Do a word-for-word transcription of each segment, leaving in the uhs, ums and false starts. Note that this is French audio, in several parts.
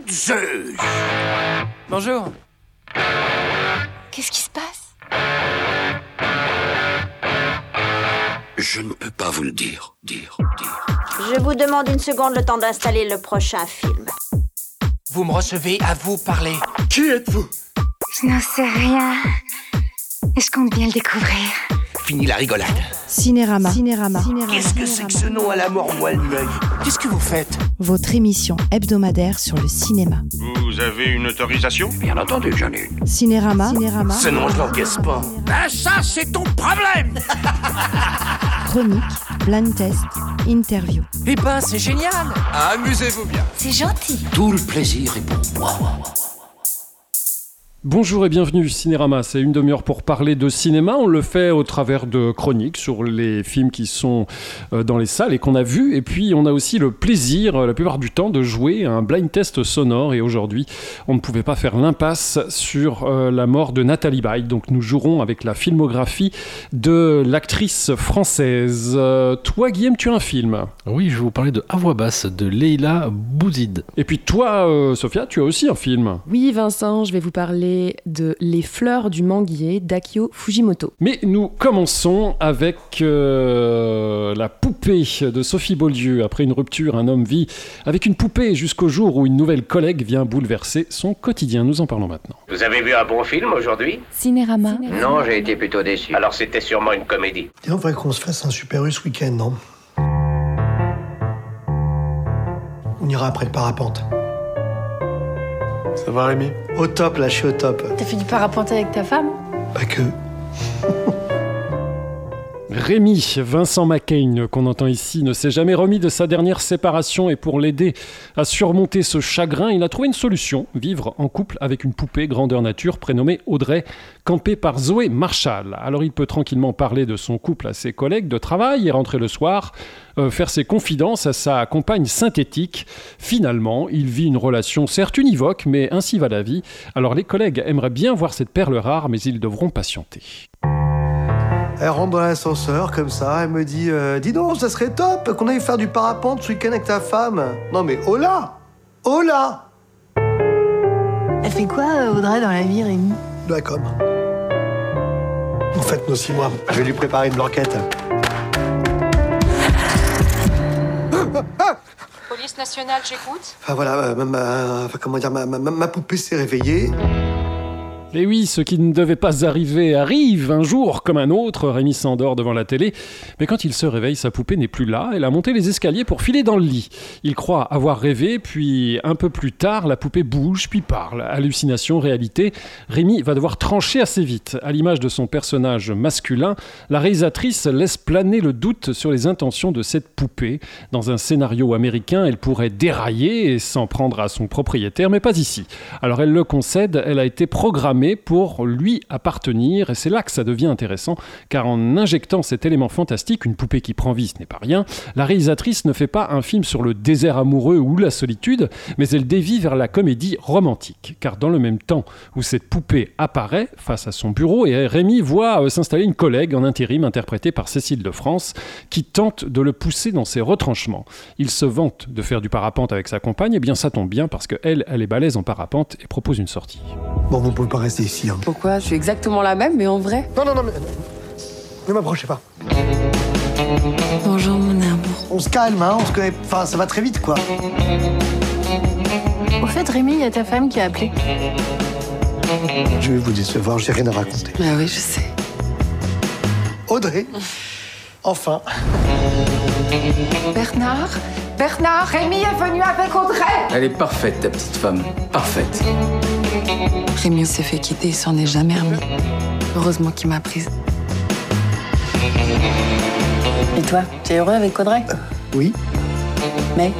de Zeus. Bonjour. Qu'est-ce qui se passe? Je ne peux pas vous le dire, dire, dire. Je vous demande une seconde le temps d'installer le prochain film. Vous me recevez, à vous parler. Qui êtes-vous? Je n'en sais rien. Et je compte bien le découvrir. Fini la rigolade. Cinérama. Cinérama. Qu'est-ce que c'est que ce nom à la mort moelle l'œil? Qu'est-ce que vous faites? Votre émission hebdomadaire sur le cinéma. Vous avez une autorisation? Bien entendu que j'en ai une. Cinérama. Cinérama. Ce nom, je l'encaisse pas. Ah, ça, c'est ton problème. Chronique, blind test, interview. Eh ben, c'est génial. Amusez-vous bien. C'est gentil. Tout le plaisir est pour moi. Bonjour et bienvenue, Cinérama, c'est une demi-heure pour parler de cinéma. On le fait au travers de chroniques sur les films qui sont dans les salles et qu'on a vus. Et puis on a aussi le plaisir, la plupart du temps, de jouer à un blind test sonore. Et aujourd'hui, on ne pouvait pas faire l'impasse sur euh, la mort de Nathalie Baye. Donc nous jouerons avec la filmographie de l'actrice française. Euh, toi, Guillaume, tu as un film. Oui, je vais vous parler de À voix basse de Leïla Bouzid. Et puis toi, euh, Sophia, tu as aussi un film. Oui, Vincent, je vais vous parler de Les fleurs du manguier d'Akio Fujimoto. Mais nous commençons avec euh, la poupée de Sophie Beaulieu. Après une rupture, un homme vit avec une poupée jusqu'au jour où une nouvelle collègue vient bouleverser son quotidien. Nous en parlons maintenant. Vous avez vu un bon film aujourd'hui? Cinérama. Non, j'ai été plutôt déçu. Alors c'était sûrement une comédie. Il faudrait qu'on se fasse un Super U ce week-end, non? On ira après le parapente. Ça va, Rémi? Au top, là, je suis au top. T'as fait du parapente avec ta femme? Pas que. Rémi, Vincent McCain, qu'on entend ici, ne s'est jamais remis de sa dernière séparation et pour l'aider à surmonter ce chagrin, il a trouvé une solution, vivre en couple avec une poupée grandeur nature prénommée Audrey, campée par Zoé Marshall. Alors il peut tranquillement parler de son couple à ses collègues de travail et rentrer le soir, euh, faire ses confidences à sa compagne synthétique. Finalement, il vit une relation certes univoque, mais ainsi va la vie. Alors les collègues aimeraient bien voir cette perle rare, mais ils devront patienter. Elle rentre dans l'ascenseur, comme ça, elle me dit euh, « Dis donc, ça serait top qu'on aille faire du parapente ce week-end avec ta femme. » Non mais, oh là! Oh là! Elle fait quoi, Audrey, dans la vie, Rémi? De la com. En fait, moi aussi, moi, je vais lui préparer une blanquette. Police nationale, j'écoute. Enfin voilà, euh, ma, ma, enfin, comment dire, ma, ma, ma poupée s'est réveillée. Et oui, ce qui ne devait pas arriver arrive un jour comme un autre. Rémi s'endort devant la télé, mais quand il se réveille, sa poupée n'est plus là. Elle a monté les escaliers pour filer dans le lit. Il croit avoir rêvé, puis un peu plus tard, la poupée bouge, puis parle. Hallucination, réalité, Rémi va devoir trancher assez vite. À l'image de son personnage masculin, la réalisatrice laisse planer le doute sur les intentions de cette poupée. Dans un scénario américain, elle pourrait dérailler et s'en prendre à son propriétaire, mais pas ici. Alors elle le concède, elle a été programmée pour lui appartenir, et c'est là que ça devient intéressant, car en injectant cet élément fantastique, une poupée qui prend vie, ce n'est pas rien, la réalisatrice ne fait pas un film sur le désert amoureux ou la solitude, mais elle dévie vers la comédie romantique, car dans le même temps où cette poupée apparaît face à son bureau, et Rémi voit euh, s'installer une collègue en intérim interprétée par Cécile de France, qui tente de le pousser dans ses retranchements. Il se vante de faire du parapente avec sa compagne, et bien ça tombe bien parce qu'elle, elle est balèze en parapente et propose une sortie. Bon, vous pouvez pas rester ici, hein. Pourquoi? Je suis exactement la même, mais en vrai. Non, non, non, mais... Ne m'approchez pas. Bonjour, mon amour. On se calme, hein, on se connaît... Enfin, ça va très vite, quoi. Au fait, Rémi, il y a ta femme qui a appelé. Je vais vous décevoir, j'ai rien à raconter. Ah oui, je sais. Audrey, enfin. Bernard Bernard, Rémi est venu avec Audrey. Elle est parfaite, ta petite femme. Parfaite. Rémi s'est fait quitter, il s'en est jamais remis. Heureusement qu'il m'a prise. Et toi, tu es heureux avec Audrey? euh, Oui. Mais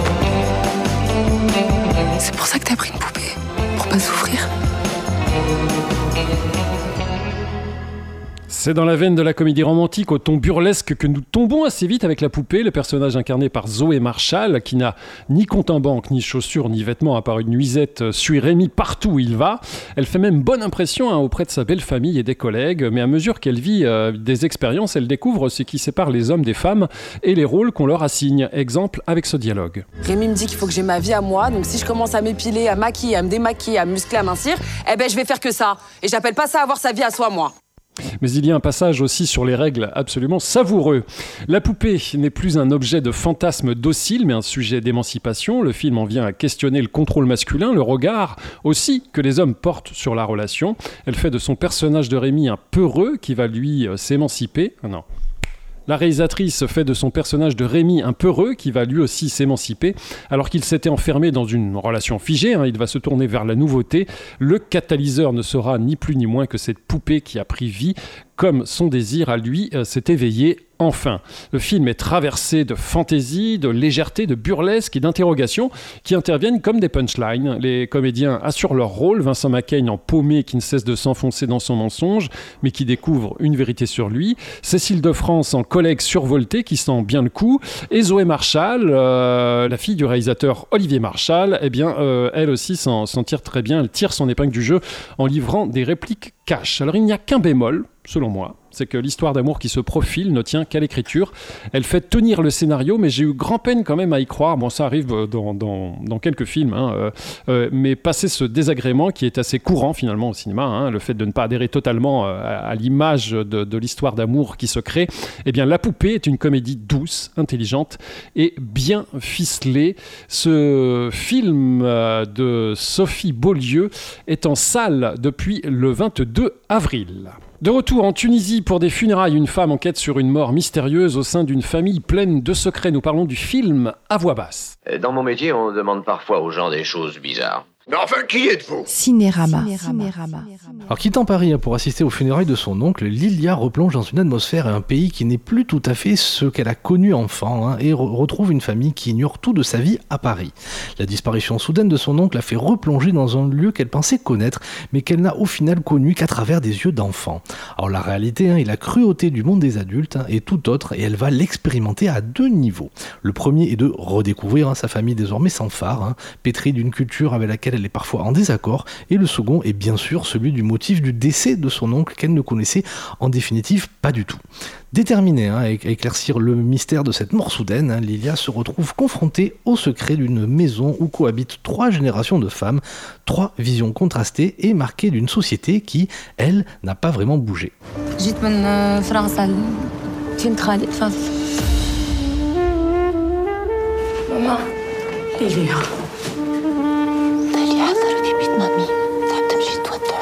c'est pour ça que t'as pris une poupée, pour pas souffrir. C'est dans la veine de la comédie romantique au ton burlesque que nous tombons assez vite avec La Poupée, le personnage incarné par Zoé Marshall, qui n'a ni compte en banque, ni chaussures, ni vêtements, à part une nuisette, suit Rémi partout où il va. Elle fait même bonne impression hein, auprès de sa belle famille et des collègues, mais à mesure qu'elle vit euh, des expériences, elle découvre ce qui sépare les hommes des femmes et les rôles qu'on leur assigne. Exemple avec ce dialogue. Rémi me dit qu'il faut que j'ai ma vie à moi, donc si je commence à m'épiler, à maquiller, à me démaquiller, à me muscler, à mincir, eh ben je vais faire que ça. Et j'appelle pas ça avoir sa vie à soi, moi. Mais il y a un passage aussi sur les règles absolument savoureux. La poupée n'est plus un objet de fantasme docile, mais un sujet d'émancipation. Le film en vient à questionner le contrôle masculin, le regard aussi que les hommes portent sur la relation. Elle fait de son personnage de Rémi un peureux qui va lui euh, s'émanciper. Ah non. La réalisatrice fait de son personnage de Rémi un peureux qui va lui aussi s'émanciper. Alors qu'il s'était enfermé dans une relation figée, hein, il va se tourner vers la nouveauté. Le catalyseur ne sera ni plus ni moins que cette poupée qui a pris vie, comme son désir à lui euh, s'est éveillé enfin. Le film est traversé de fantaisie, de légèreté, de burlesque et d'interrogations qui interviennent comme des punchlines. Les comédiens assurent leur rôle. Vincent Macaigne en paumé qui ne cesse de s'enfoncer dans son mensonge, mais qui découvre une vérité sur lui. Cécile de France en collègue survolté qui sent bien le coup. Et Zoé Marshall, euh, la fille du réalisateur Olivier Marshall, eh bien, euh, elle aussi s'en, s'en tire très bien. Elle tire son épingle du jeu en livrant des répliques cash. Alors il n'y a qu'un bémol, selon moi, c'est que l'histoire d'amour qui se profile ne tient qu'à l'écriture. Elle fait tenir le scénario, mais j'ai eu grand peine quand même à y croire. Bon, ça arrive dans, dans, dans quelques films, hein, euh, euh, mais passer ce désagrément qui est assez courant finalement au cinéma, hein, le fait de ne pas adhérer totalement euh, à, à l'image de, de l'histoire d'amour qui se crée, eh bien La Poupée est une comédie douce, intelligente et bien ficelée. Ce film euh, de Sophie Beaulieu est en salle depuis le vingt-deux avril. De retour en Tunisie pour des funérailles, une femme enquête sur une mort mystérieuse au sein d'une famille pleine de secrets. Nous parlons du film à voix basse. Dans mon métier, on demande parfois aux gens des choses bizarres. Mais enfin, qui êtes-vous ? Cinérama. Cinérama. Alors, quittant Paris pour assister aux funérailles de son oncle, Lilia replonge dans une atmosphère et un pays qui n'est plus tout à fait ce qu'elle a connu enfant hein, et re- retrouve une famille qui ignore tout de sa vie à Paris. La disparition soudaine de son oncle a fait replonger dans un lieu qu'elle pensait connaître, mais qu'elle n'a au final connu qu'à travers des yeux d'enfant. Alors la réalité hein, est la cruauté du monde des adultes hein, est tout autre et elle va l'expérimenter à deux niveaux. Le premier est de redécouvrir hein, sa famille désormais sans phare, hein, pétrie d'une culture avec laquelle elle est parfois en désaccord, et le second est bien sûr celui du motif du décès de son oncle qu'elle ne connaissait en définitive pas du tout. Déterminée hein, à éclaircir le mystère de cette mort soudaine, hein, Lilia se retrouve confrontée au secret d'une maison où cohabitent trois générations de femmes, trois visions contrastées et marquées d'une société qui, elle, n'a pas vraiment bougé. جيت من فرنسا كنت خالد تفضل ماما ليليا داليا حضروا في بيت مامي تعبت تمشي تودع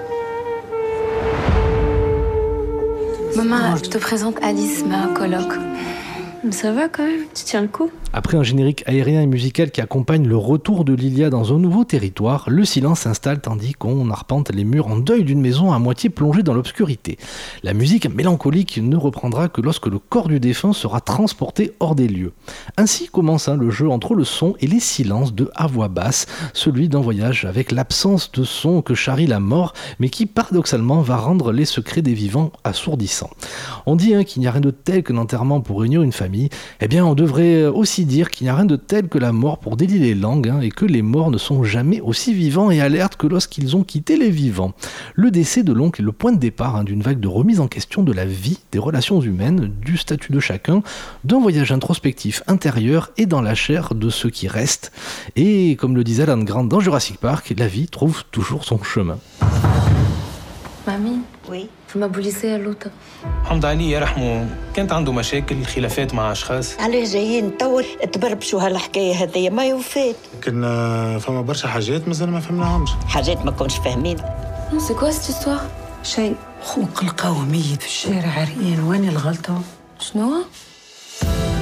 Maman, je te présente Alice, ma coloc. Ça va quand même, tu tiens le coup. Après un générique aérien et musical qui accompagne le retour de Lilia dans un nouveau territoire, le silence s'installe tandis qu'on arpente les murs en deuil d'une maison à moitié plongée dans l'obscurité. La musique mélancolique ne reprendra que lorsque le corps du défunt sera transporté hors des lieux. Ainsi commence hein, le jeu entre le son et les silences de à voix basse, celui d'un voyage avec l'absence de son que charrie la mort, mais qui paradoxalement va rendre les secrets des vivants assourdissants. On dit hein, qu'il n'y a rien de tel qu'un enterrement pour réunir une famille, eh bien on devrait aussi dire qu'il n'y a rien de tel que la mort pour délier les langues hein, et que les morts ne sont jamais aussi vivants et alertes que lorsqu'ils ont quitté les vivants. Le décès de l'oncle est le point de départ hein, d'une vague de remise en question de la vie, des relations humaines, du statut de chacun, d'un voyage introspectif intérieur et dans la chair de ceux qui restent. Et comme le disait Alan Grant dans Jurassic Park, la vie trouve toujours son chemin. Mamie, oui. في مبوليسية اللوطة حمد علي يرحمه كانت عنده مشاكل خلافات مع أشخاص عليه جايين تو تبربشوا هالحكاية هذيا ما يوفات لكن فما برشا حاجات مازال ما فهمناهمش حاجات ما كنتش فاهمين سي كوا سيت استوار شيء خوك لقاوه ميت في الشارع عريان وين الغلطة شنو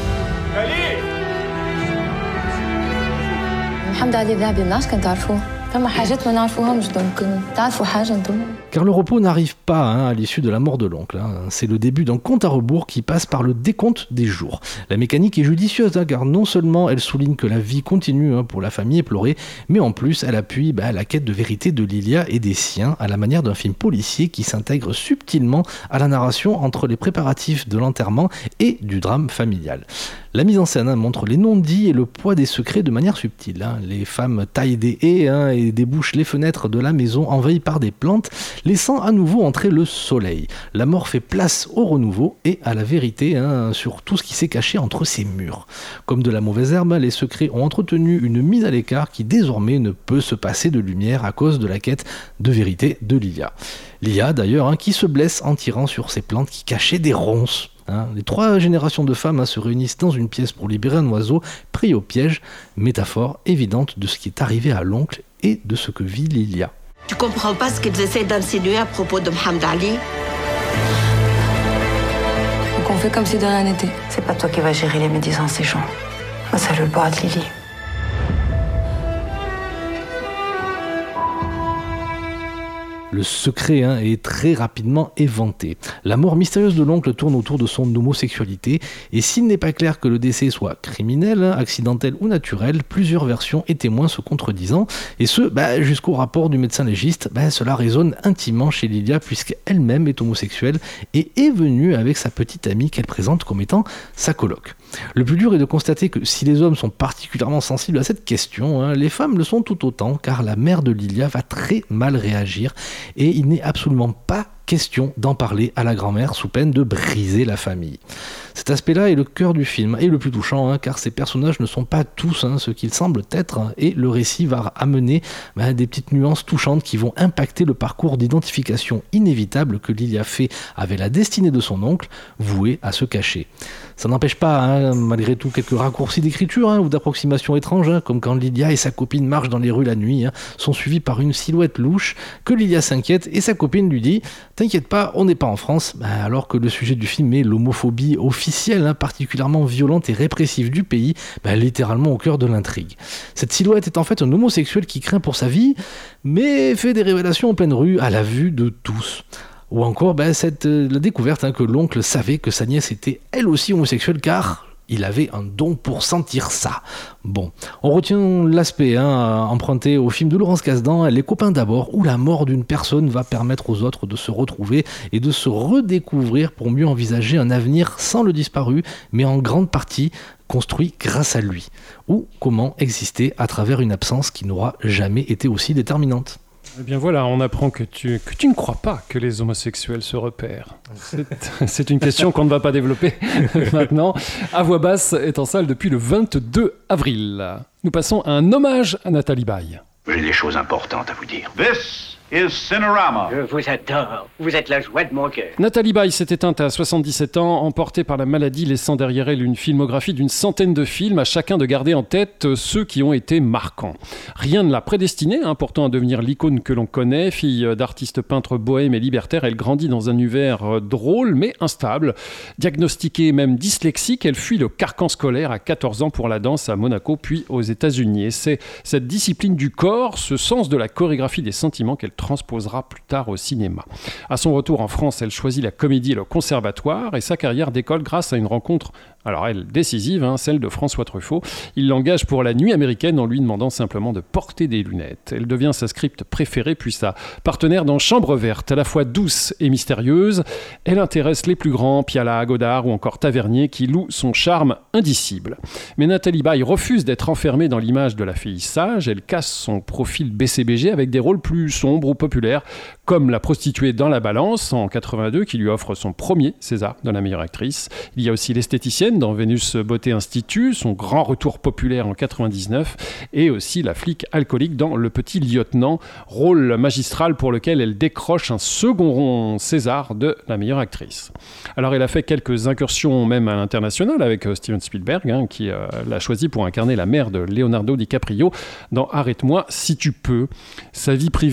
محمد علي ذهبي مناش كان تعرفوه فما حاجات ما نعرفوهمش دونك تعرفوا حاجة انتم. Car le repos n'arrive pas hein, à l'issue de la mort de l'oncle. Hein. C'est le début d'un compte à rebours qui passe par le décompte des jours. La mécanique est judicieuse, hein, car non seulement elle souligne que la vie continue hein, pour la famille éplorée, mais en plus elle appuie bah, la quête de vérité de Lilia et des siens à la manière d'un film policier qui s'intègre subtilement à la narration entre les préparatifs de l'enterrement et du drame familial. La mise en scène hein, montre les non-dits et le poids des secrets de manière subtile. Hein. Les femmes taillent des haies hein, et débouchent les fenêtres de la maison envahies par des plantes, laissant à nouveau entrer le soleil. La mort fait place au renouveau et à la vérité hein, sur tout ce qui s'est caché entre ces murs. Comme de la mauvaise herbe, les secrets ont entretenu une mise à l'écart qui désormais ne peut se passer de lumière à cause de la quête de vérité de Lilia. Lilia d'ailleurs hein, qui se blesse en tirant sur ces plantes qui cachaient des ronces. Hein, les trois générations de femmes hein, se réunissent dans une pièce pour libérer un oiseau pris au piège, métaphore évidente de ce qui est arrivé à l'oncle et de ce que vit Lilia. Tu comprends pas ce qu'ils essaient d'insinuer à propos de Mohamed Ali? Donc on fait comme si de rien n'était. C'est pas toi qui vas gérer les médisances ces gens. Moi, ça le bord de Lily. Le secret hein, est très rapidement éventé. La mort mystérieuse de l'oncle tourne autour de son homosexualité et s'il n'est pas clair que le décès soit criminel, hein, accidentel ou naturel, plusieurs versions et témoins se contredisant et ce bah, jusqu'au rapport du médecin légiste, bah, cela résonne intimement chez Lilia puisqu'elle-même est homosexuelle et est venue avec sa petite amie qu'elle présente comme étant sa coloc. Le plus dur est de constater que si les hommes sont particulièrement sensibles à cette question, hein, les femmes le sont tout autant car la mère de Lilia va très mal réagir et il n'est absolument pas question d'en parler à la grand-mère sous peine de briser la famille. Cet aspect-là est le cœur du film et le plus touchant hein, car ces personnages ne sont pas tous hein, ce qu'ils semblent être hein, et le récit va amener bah, des petites nuances touchantes qui vont impacter le parcours d'identification inévitable que Lilia fait avec la destinée de son oncle voué à se cacher. Ça n'empêche pas, hein, malgré tout, quelques raccourcis d'écriture hein, ou d'approximation étranges, hein, comme quand Lilia et sa copine marchent dans les rues la nuit, hein, sont suivis par une silhouette louche, que Lilia s'inquiète et sa copine lui dit « T'inquiète pas, on n'est pas en France bah, », alors que le sujet du film est l'homophobie officielle, hein, particulièrement violente et répressive du pays, bah, littéralement au cœur de l'intrigue. Cette silhouette est en fait un homosexuel qui craint pour sa vie, mais fait des révélations en pleine rue à la vue de tous. Ou encore ben, cette, euh, la découverte hein, que l'oncle savait que sa nièce était elle aussi homosexuelle car il avait un don pour sentir ça. Bon, on retient l'aspect hein, emprunté au film de Laurence Kasdan, Les copains d'abord, où la mort d'une personne va permettre aux autres de se retrouver et de se redécouvrir pour mieux envisager un avenir sans le disparu, mais en grande partie construit grâce à lui. Ou comment exister à travers une absence qui n'aura jamais été aussi déterminante. Eh bien voilà, on apprend que tu, que tu ne crois pas que les homosexuels se repèrent. C'est, c'est une question qu'on ne va pas développer maintenant. À voix basse est en salle depuis le vingt-deux avril. Nous passons à un hommage à Nathalie Baye. J'ai des choses importantes à vous dire. This is Cinerama. Je vous adore. Vous êtes la joie de mon cœur. Nathalie Baye s'est éteinte à soixante-dix-sept ans, emportée par la maladie, laissant derrière elle une filmographie d'une centaine de films, à chacun de garder en tête ceux qui ont été marquants. Rien ne l'a prédestinée, hein, pourtant à devenir l'icône que l'on connaît. Fille d'artiste peintre bohème et libertaire, elle grandit dans un univers drôle mais instable. Diagnostiquée même dyslexique, elle fuit le carcan scolaire à quatorze ans pour la danse à Monaco, puis aux États-Unis. Et c'est cette discipline du corps, ce sens de la chorégraphie des sentiments qu'elle transposera plus tard au cinéma. À son retour en France, elle choisit la comédie et le conservatoire et sa carrière décolle grâce à une rencontre, alors elle, décisive, hein, celle de François Truffaut. Il l'engage pour La Nuit américaine en lui demandant simplement de porter des lunettes. Elle devient sa script préférée puis sa partenaire dans Chambre verte, à la fois douce et mystérieuse. Elle intéresse les plus grands, Piala, Godard ou encore Tavernier qui louent son charme indicible. Mais Nathalie Baye refuse d'être enfermée dans l'image de la fille sage. Elle casse son profil B C B G avec des rôles plus sombres ou populaires, comme La prostituée dans la balance en quatre-vingt-deux qui lui offre son premier César de la meilleure actrice. Il y a aussi l'esthéticienne dans Vénus Beauté Institut, son grand retour populaire en quatre-vingt-dix-neuf, et aussi la flic alcoolique dans Le Petit Lieutenant, rôle magistral pour lequel elle décroche un second rond César de la meilleure actrice. Alors elle a fait quelques incursions même à l'international avec Steven Spielberg, hein, qui euh, l'a choisi pour incarner la mère de Leonardo DiCaprio dans Arrête-moi si tu peux. Sa vie privée a souvent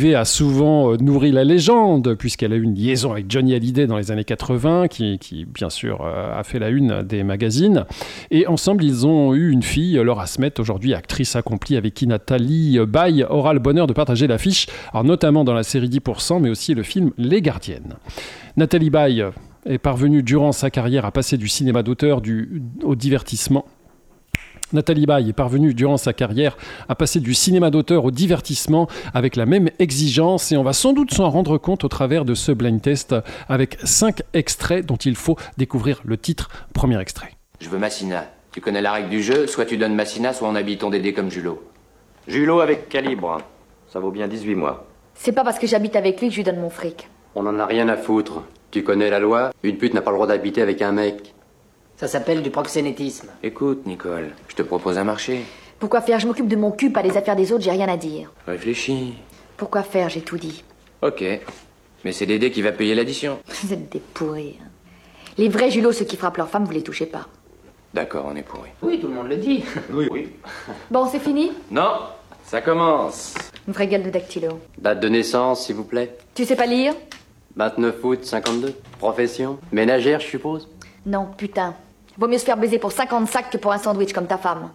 souvent nourri la légende, puisqu'elle a eu une liaison avec Johnny Hallyday dans les années quatre-vingts, qui, qui bien sûr a fait la une des magazines. Et ensemble, ils ont eu une fille, Laura Smet, aujourd'hui actrice accomplie, avec qui Nathalie Baye aura le bonheur de partager l'affiche, alors notamment dans la série dix pour cent, mais aussi le film Les Gardiennes. Nathalie Baye est parvenue durant sa carrière à passer du cinéma d'auteur du, au divertissement. Nathalie Baye est parvenue durant sa carrière à passer du cinéma d'auteur au divertissement avec la même exigence, et on va sans doute s'en rendre compte au travers de ce blind test avec cinq extraits dont il faut découvrir le titre. Premier extrait. Je veux Massina. Tu connais la règle du jeu, soit tu donnes Massina, soit on habille ton Dédé comme Julot. Julot avec calibre, ça vaut bien dix-huit mois. C'est pas parce que j'habite avec lui que je lui donne mon fric. On en a rien à foutre. Tu connais la loi, une pute n'a pas le droit d'habiter avec un mec. Ça s'appelle du proxénétisme. Écoute, Nicole, je te propose un marché. Pourquoi faire? Je m'occupe de mon cul, pas des affaires des autres, j'ai rien à dire. Réfléchis. Pourquoi faire? J'ai tout dit. Ok, mais c'est Dédé qui va payer l'addition. Vous êtes des pourris. Hein. Les vrais julots, ceux qui frappent leurs femmes, vous les touchez pas. D'accord, on est pourris. Oui, tout le monde le dit. Oui, oui. Bon, c'est fini? Non, ça commence. Une vraie gueule de dactylo. Date de naissance, s'il vous plaît. Tu sais pas lire? vingt-neuf août cinquante-deux. Profession? Ménagère, je suppose? Non, putain. Vaut mieux se faire baiser pour cinquante sacs que pour un sandwich comme ta femme.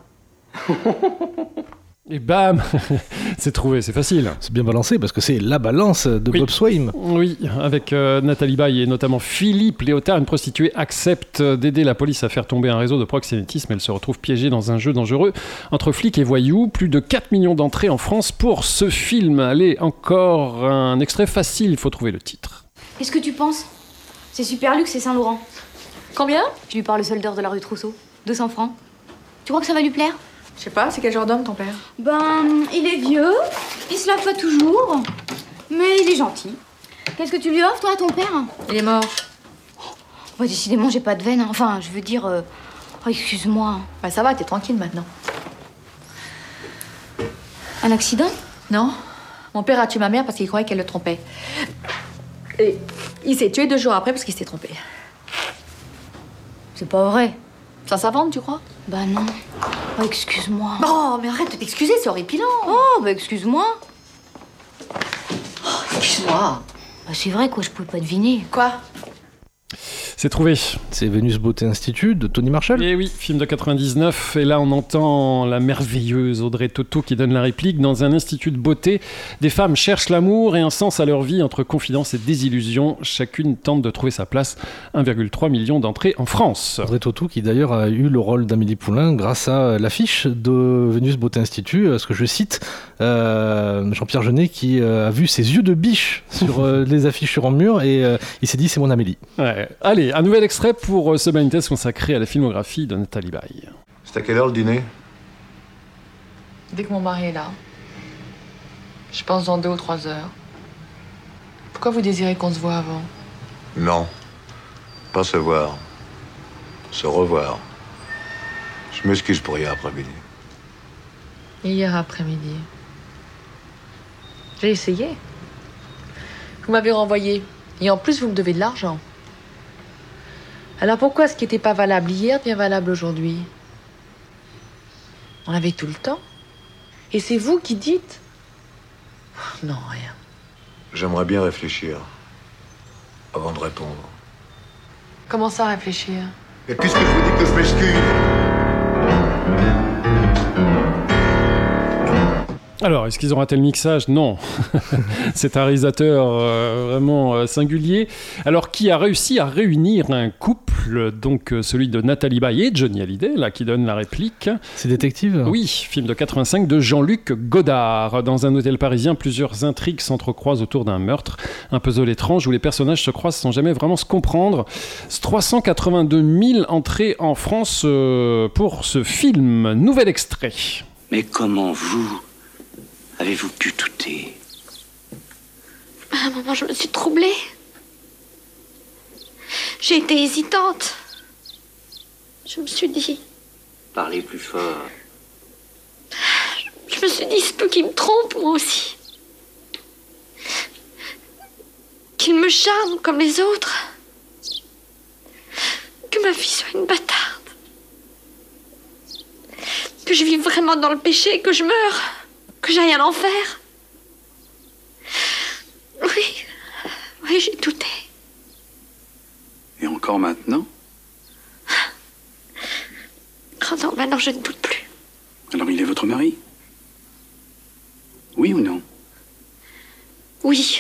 Et bam, c'est trouvé, c'est facile. C'est bien balancé parce que c'est la balance de oui. Bob Swaim. Oui, avec euh, Nathalie Baye et notamment Philippe Léotard, une prostituée accepte d'aider la police à faire tomber un réseau de proxénétisme. Elle se retrouve piégée dans un jeu dangereux entre flics et voyous. Plus de quatre millions d'entrées en France pour ce film. Allez, encore un extrait facile, il faut trouver le titre. Qu'est-ce que tu penses? C'est super luxe, c'est Saint-Laurent. Combien? Je lui parle le soldeur de la rue Trousseau. deux cents francs. Tu crois que ça va lui plaire? Je sais pas, c'est quel genre d'homme ton père? Ben, il est vieux, il se lave pas toujours, mais il est gentil. Qu'est-ce que tu lui offres, toi, à ton père? Il est mort. Bah, décidément, j'ai pas de veine. Enfin, je veux dire... Euh... Oh, excuse-moi. Bah, ça va, t'es tranquille maintenant. Un accident? Non. Mon père a tué ma mère parce qu'il croyait qu'elle le trompait. Et il s'est tué deux jours après parce qu'il s'était trompé. C'est pas vrai. Ça s'invente, tu crois? Bah non. Oh, excuse-moi. Oh, mais arrête de t'excuser, c'est horripilant. Oh, bah excuse-moi. Oh, excuse-moi. Bah c'est vrai, quoi, je pouvais pas deviner. Quoi? C'est trouvé. C'est Vénus Beauté Institut de Tony Marshall. Et oui, film de quatre-vingt-dix-neuf. Et là, on entend la merveilleuse Audrey Tautou qui donne la réplique. Dans un institut de beauté, des femmes cherchent l'amour et un sens à leur vie entre confidence et désillusion. Chacune tente de trouver sa place. un virgule trois million d'entrées en France. Audrey Tautou qui d'ailleurs a eu le rôle d'Amélie Poulain grâce à l'affiche de Vénus Beauté Institut. Ce que je cite, euh, Jean-Pierre Jeunet qui euh, a vu ses yeux de biche sur euh, les affiches sur un mur et euh, il s'est dit c'est mon Amélie. Ouais. Allez, un nouvel extrait pour ce blind test consacré à la filmographie de Nathalie Baye. C'est à quelle heure le dîner? Dès que mon mari est là. Je pense dans deux ou trois heures. Pourquoi vous désirez qu'on se voit avant? Non, pas se voir. Se revoir. Je m'excuse pour hier après-midi. Hier après-midi. J'ai essayé. Vous m'avez renvoyé. Et en plus, vous me devez de l'argent. Alors pourquoi ce qui n'était pas valable hier devient valable aujourd'hui? On avait tout le temps. Et c'est vous qui dites? Non, rien. J'aimerais bien réfléchir avant de répondre. Comment ça, réfléchir? Et puisque je vous dis que je m'excuse... Alors, est-ce qu'ils ont raté le mixage? Non. C'est un réalisateur euh, vraiment euh, singulier. Alors, qui a réussi à réunir un couple, donc euh, celui de Nathalie Baye et Johnny Hallyday, là, qui donne la réplique. C'est Détective? Oui, film de quatre-vingt-cinq de Jean-Luc Godard. Dans un hôtel parisien, plusieurs intrigues s'entrecroisent autour d'un meurtre. Un puzzle étrange où les personnages se croisent sans jamais vraiment se comprendre. trois cent quatre-vingt-deux mille entrées en France euh, pour ce film. Nouvel extrait. Mais comment vous... avez-vous pu douter? À un moment, je me suis troublée. J'ai été hésitante. Je me suis dit... Parlez plus fort. Je me suis dit, c'est peu qu'il me trompe, moi aussi. Qu'il me charme comme les autres. Que ma fille soit une bâtarde. Que je vive vraiment dans le péché, que je meure. Que j'aille à l'enfer. Oui, j'ai douté. Et encore maintenant? Oh non, maintenant je ne doute plus. Alors il est votre mari? Oui ou non? Oui.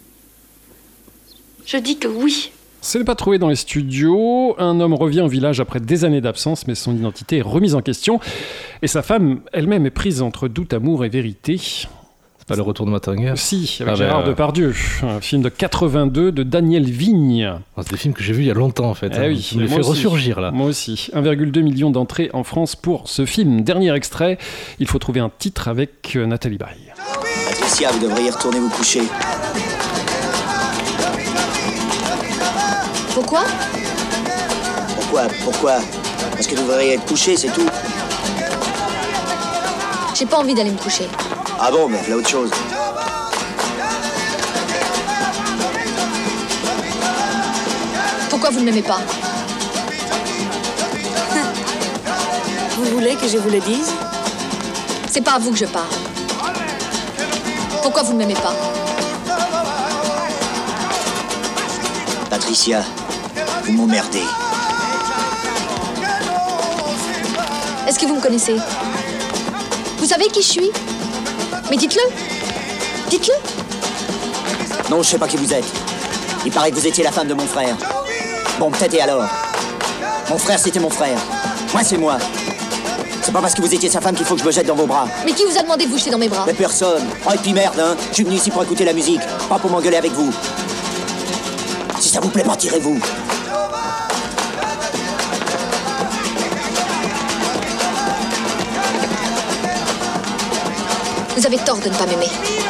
Je dis que oui. Ce n'est pas trouvé dans les studios. Un homme revient au village après des années d'absence, mais son identité est remise en question. Et sa femme elle-même est prise entre doute, amour et vérité. C'est pas Le Retour de Mazinger? Si, avec ah Gérard ben, euh... Depardieu. Un film de quatre-vingt-deux de Daniel Vigne. Ah, c'est des films que j'ai vus il y a longtemps en fait. Eh hein. oui, Ça me les fait aussi. ressurgir là. Moi aussi. un virgule deux million d'entrées en France pour ce film. Dernier extrait. Il faut trouver un titre avec Nathalie Baye. Patricia, vous devriez retourner vous coucher. Pourquoi? Pourquoi? Pourquoi? Parce que vous devriez être couché, c'est tout. J'ai pas envie d'aller me coucher. Ah bon, mais voilà autre chose. Pourquoi vous ne m'aimez pas? Vous voulez que je vous le dise? C'est pas à vous que je parle. Pourquoi vous ne m'aimez pas? Patricia, vous m'emmerdez. Est-ce que vous me connaissez? Vous savez qui je suis? Mais dites-le! Dites-le! Non, je sais pas qui vous êtes. Il paraît que vous étiez la femme de mon frère. Bon, peut-être et alors? Mon frère, c'était mon frère. Moi, c'est moi. C'est pas parce que vous étiez sa femme qu'il faut que je me jette dans vos bras. Mais qui vous a demandé de vous jeter dans mes bras? Mais personne. Oh, et puis merde, hein. Je suis venu ici pour écouter la musique, pas pour m'engueuler avec vous. Si ça vous plaît pas, tirez-vous. Vous avez tort de ne pas m'aimer.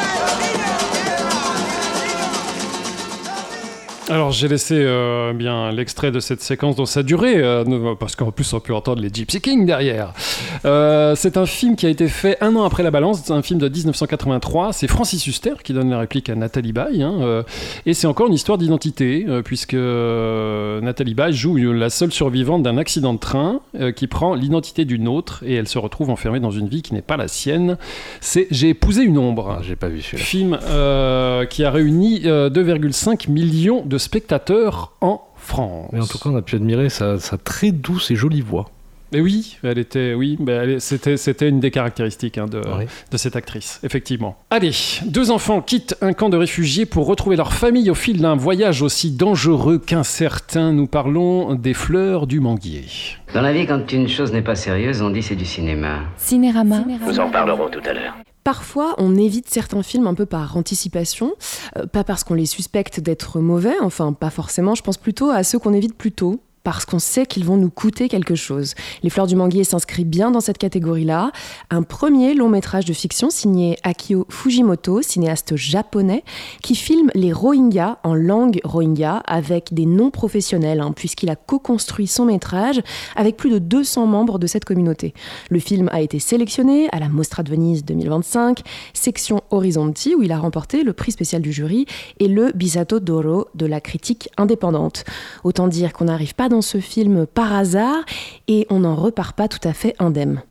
Alors j'ai laissé euh, bien l'extrait de cette séquence dans sa durée, euh, parce qu'en plus on peut entendre les Gypsy Kings derrière. Euh, c'est un film qui a été fait un an après La Balance, c'est un film de dix-neuf cent quatre-vingt-trois, c'est Francis Huster qui donne la réplique à Nathalie Baye, hein, euh, et c'est encore une histoire d'identité, euh, puisque euh, Nathalie Baye joue la seule survivante d'un accident de train euh, qui prend l'identité d'une autre, et elle se retrouve enfermée dans une vie qui n'est pas la sienne. C'est J'ai épousé une ombre. Ah, j'ai pas vu celui-là. Film euh, qui a réuni euh, deux virgule cinq millions de spectateurs en France. Mais en tout cas, on a pu admirer sa, sa très douce et jolie voix. Mais oui, elle était, oui, mais elle, c'était, c'était une des caractéristiques hein, de, oui. de cette actrice, effectivement. Allez, deux enfants quittent un camp de réfugiés pour retrouver leur famille au fil d'un voyage aussi dangereux qu'incertain. Nous parlons des Fleurs du Manguier. Dans la vie, quand une chose n'est pas sérieuse, on dit c'est du cinéma. Cinérama. Nous en parlerons tout à l'heure. Parfois, on évite certains films un peu par anticipation, euh, pas parce qu'on les suspecte d'être mauvais, enfin pas forcément, je pense plutôt à ceux qu'on évite plus tôt, parce qu'on sait qu'ils vont nous coûter quelque chose. Les Fleurs du Manguier s'inscrit bien dans cette catégorie-là. Un premier long métrage de fiction signé Akio Fujimoto, cinéaste japonais, qui filme les Rohingyas en langue rohingya avec des noms professionnels, hein, puisqu'il a co-construit son métrage avec plus de deux cents membres de cette communauté. Le film a été sélectionné à la Mostra de Venise deux mille vingt-cinq, section Horizonti, où il a remporté le prix spécial du jury et le Bisato d'Oro de la critique indépendante. Autant dire qu'on n'arrive pas dans ce film par hasard et on n'en repart pas tout à fait indemne.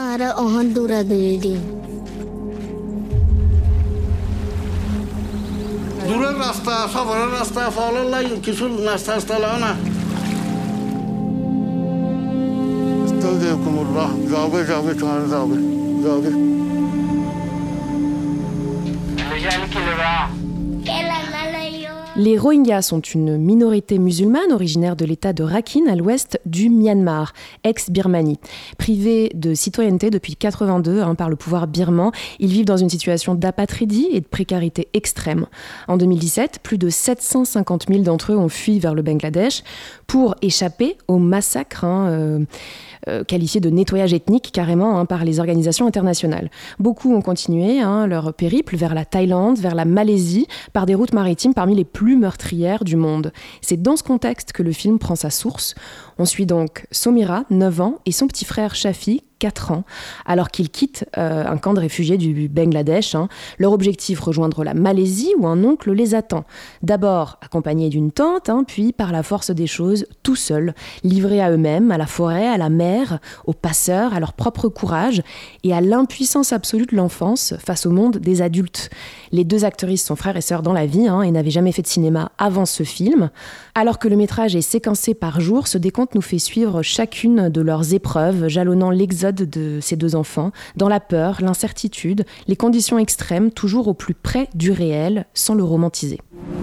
Les Rohingyas sont une minorité musulmane originaire de l'état de Rakhine à l'ouest du Myanmar, ex-Birmanie. Privés de citoyenneté depuis quatre-vingt-deux hein, par le pouvoir birman, ils vivent dans une situation d'apatridie et de précarité extrême. En deux mille dix-sept, plus de sept cent cinquante mille d'entre eux ont fui vers le Bangladesh pour échapper au massacre hein, euh, euh, qualifié de nettoyage ethnique carrément hein, par les organisations internationales. Beaucoup ont continué hein, leur périple vers la Thaïlande, vers la Malaisie, par des routes maritimes parmi les plus meurtrières du monde. C'est dans ce contexte que le film prend sa source. On suit donc Somira, neuf ans, et son petit frère Shafi, quatre ans, alors qu'ils quittent euh, un camp de réfugiés du Bangladesh. Hein. Leur objectif, rejoindre la Malaisie où un oncle les attend. D'abord accompagnés d'une tante, hein, puis par la force des choses, tout seuls, livrés à eux-mêmes, à la forêt, à la mer, aux passeurs, à leur propre courage et à l'impuissance absolue de l'enfance face au monde des adultes. Les deux actrices sont frères et sœurs dans la vie hein, et n'avaient jamais fait de cinéma avant ce film. Alors que le métrage est séquencé par jour, ce décompte nous fait suivre chacune de leurs épreuves, jalonnant l'exode de ces deux enfants, dans la peur, l'incertitude, les conditions extrêmes, toujours au plus près du réel, sans le romantiser.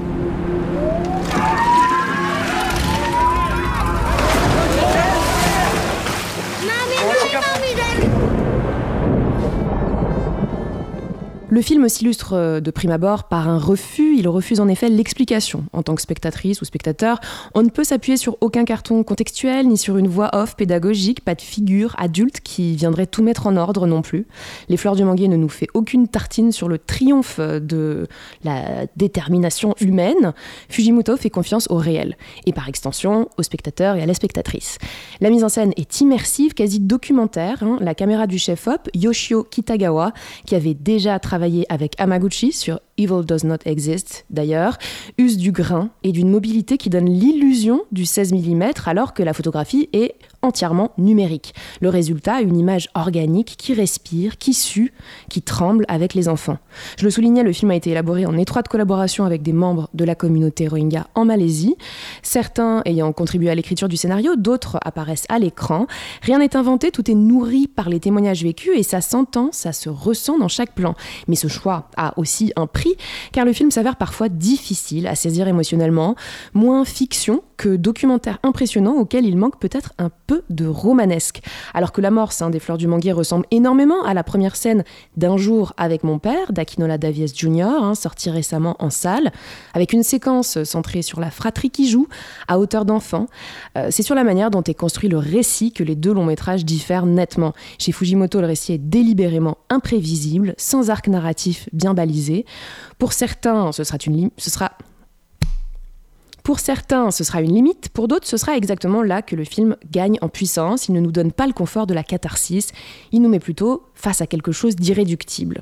Le film s'illustre de prime abord par un refus. Il refuse en effet l'explication. En tant que spectatrice ou spectateur, on ne peut s'appuyer sur aucun carton contextuel, ni sur une voix off pédagogique, pas de figure adulte qui viendrait tout mettre en ordre non plus. Les Fleurs du Manguier ne nous fait aucune tartine sur le triomphe de la détermination humaine. Fujimoto fait confiance au réel, et par extension, aux spectateurs et à la spectatrice. La mise en scène est immersive, quasi documentaire. Hein. La caméra du chef-op, Yoshio Kitagawa, qui avait déjà travaillé avec Hamaguchi sur Evil Does Not Exist, d'ailleurs, use du grain et d'une mobilité qui donne l'illusion du seize millimètres alors que la photographie est entièrement numérique. Le résultat, une image organique qui respire, qui sue, qui tremble avec les enfants. Je le soulignais, le film a été élaboré en étroite collaboration avec des membres de la communauté Rohingya en Malaisie, certains ayant contribué à l'écriture du scénario, d'autres apparaissent à l'écran. Rien n'est inventé, tout est nourri par les témoignages vécus et ça s'entend, ça se ressent dans chaque plan. Mais ce choix a aussi un prix, car le film s'avère parfois difficile à saisir émotionnellement, moins fiction que documentaire impressionnant auquel il manque peut-être un peu de romanesque. Alors que l'amorce hein, des Fleurs du Manguier ressemble énormément à la première scène d'Un jour avec mon père, d'Akinola Davies junior, hein, sorti récemment en salle, avec une séquence centrée sur la fratrie qui joue, à hauteur d'enfant. Euh, c'est sur la manière dont est construit le récit que les deux longs métrages diffèrent nettement. Chez Fujimoto, le récit est délibérément imprévisible, sans arc narratif bien balisé. Pour certains, ce sera une limite, ce sera Pour certains, ce sera une limite. Pour d'autres, ce sera exactement là que le film gagne en puissance. Il ne nous donne pas le confort de la catharsis. Il nous met plutôt face à quelque chose d'irréductible.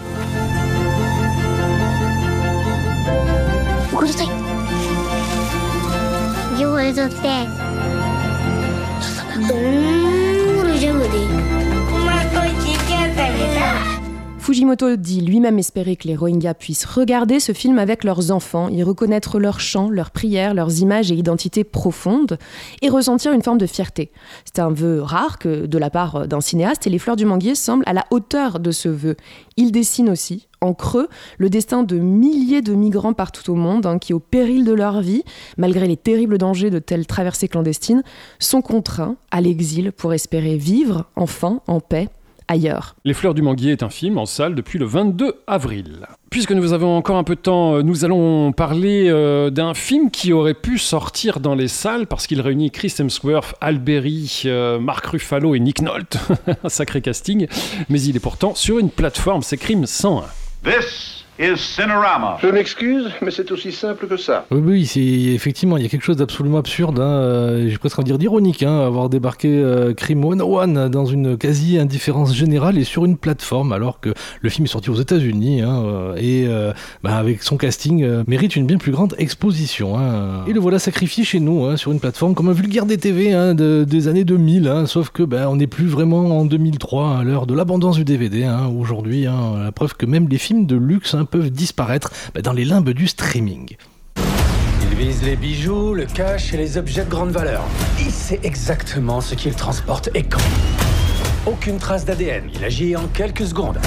Fujimoto dit lui-même espérer que les Rohingyas puissent regarder ce film avec leurs enfants, y reconnaître leurs chants, leurs prières, leurs images et identités profondes, et ressentir une forme de fierté. C'est un vœu rare que, de la part d'un cinéaste, et Les Fleurs du Manguier semblent à la hauteur de ce vœu. Il dessine aussi, en creux, le destin de milliers de migrants partout au monde, hein, qui, au péril de leur vie, malgré les terribles dangers de telles traversées clandestines, sont contraints à l'exil pour espérer vivre, enfin, en paix, ailleurs. Les Fleurs du Manguier est un film en salle depuis le vingt-deux avril. Puisque nous avons encore un peu de temps, nous allons parler euh, d'un film qui aurait pu sortir dans les salles parce qu'il réunit Chris Hemsworth, Halle Berry, euh, Mark Ruffalo et Nick Nolte. Un sacré casting. Mais il est pourtant sur une plateforme, c'est Crime cent un. This is Cinerama. Je m'excuse, mais c'est aussi simple que ça. Oui, oui, c'est, effectivement, il y a quelque chose d'absolument absurde, hein, euh, j'ai presque envie de dire d'ironique, hein, avoir débarqué euh, Crime cent un dans une quasi-indifférence générale et sur une plateforme, alors que le film est sorti aux États-Unis hein, euh, et euh, bah, avec son casting euh, mérite une bien plus grande exposition. Hein. Et le voilà sacrifié chez nous hein, sur une plateforme comme un vulgaire D T V hein, de, des années deux mille, hein, sauf que bah, on n'est plus vraiment en deux mille trois à l'heure de l'abondance du D V D. Hein, aujourd'hui, hein, la preuve que même les films de luxe hein, peuvent disparaître bah, dans les limbes du streaming. Il vise les bijoux, le cash et les objets de grande valeur. Il sait exactement ce qu'il transporte et quand. Aucune trace d'A D N, il agit en quelques secondes.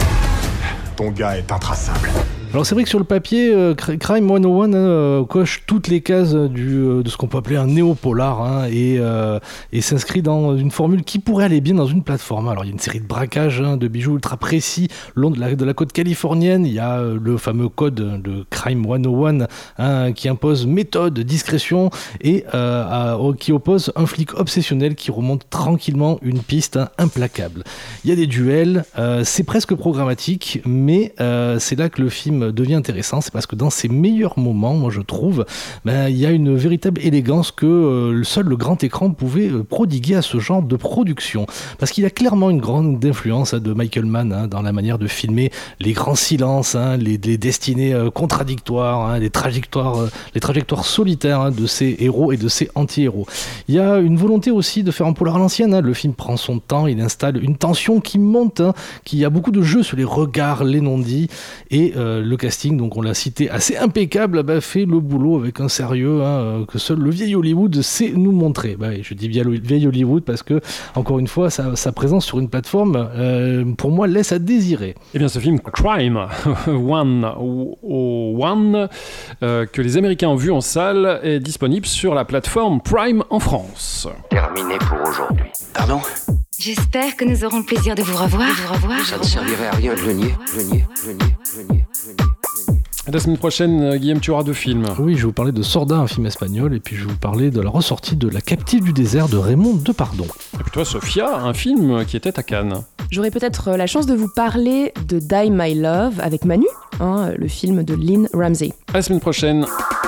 Ton gars est intraçable. Alors c'est vrai que sur le papier, euh, Crime cent un hein, euh, coche toutes les cases du, euh, de ce qu'on peut appeler un néo-polar hein, et, euh, et s'inscrit dans une formule qui pourrait aller bien dans une plateforme. Alors il y a une série de braquages, hein, de bijoux ultra précis le long de la, de la côte californienne. Il y a euh, le fameux code de Crime cent un hein, qui impose méthode, discrétion et euh, à, qui oppose un flic obsessionnel qui remonte tranquillement une piste hein, implacable. Il y a des duels, euh, c'est presque programmatique, mais euh, c'est là que le film film devient intéressant, c'est parce que dans ses meilleurs moments, moi je trouve, ben, il y a une véritable élégance que euh, seul le grand écran pouvait euh, prodiguer à ce genre de production. Parce qu'il y a clairement une grande influence hein, de Michael Mann hein, dans la manière de filmer les grands silences, hein, les, les destinées euh, contradictoires, hein, les trajectoires, euh, les trajectoires solitaires hein, de ces héros et de ces anti-héros. Il y a une volonté aussi de faire un polar à l'ancienne. Hein. Le film prend son temps, il installe une tension qui monte, hein, qui a beaucoup de jeux sur les regards, les non-dits, et euh, le casting, donc on l'a cité, assez impeccable, bah, fait le boulot avec un sérieux hein, que seul le vieil Hollywood sait nous montrer. Bah, je dis bien le vieil Hollywood parce que, encore une fois, sa, sa présence sur une plateforme, euh, pour moi, laisse à désirer. Eh bien, ce film Crime One, One euh, que les Américains ont vu en salle, est disponible sur la plateforme Prime en France. Terminé pour aujourd'hui. Pardon ? J'espère que nous aurons le plaisir de vous revoir. De vous revoir. Ça ne servirait à rien de le nier, le nier, le nier, le nier, le nier. La semaine prochaine, Guillaume, tu auras deux films. Oui, je vais vous parler de Sorda, un film espagnol, et puis je vais vous parler de la ressortie de La Captive du désert de Raymond Depardon. Et puis toi, Sophia, un film qui était à Cannes. J'aurai peut-être la chance de vous parler de Die My Love avec Manu, hein, le film de Lynn Ramsey. À la semaine prochaine.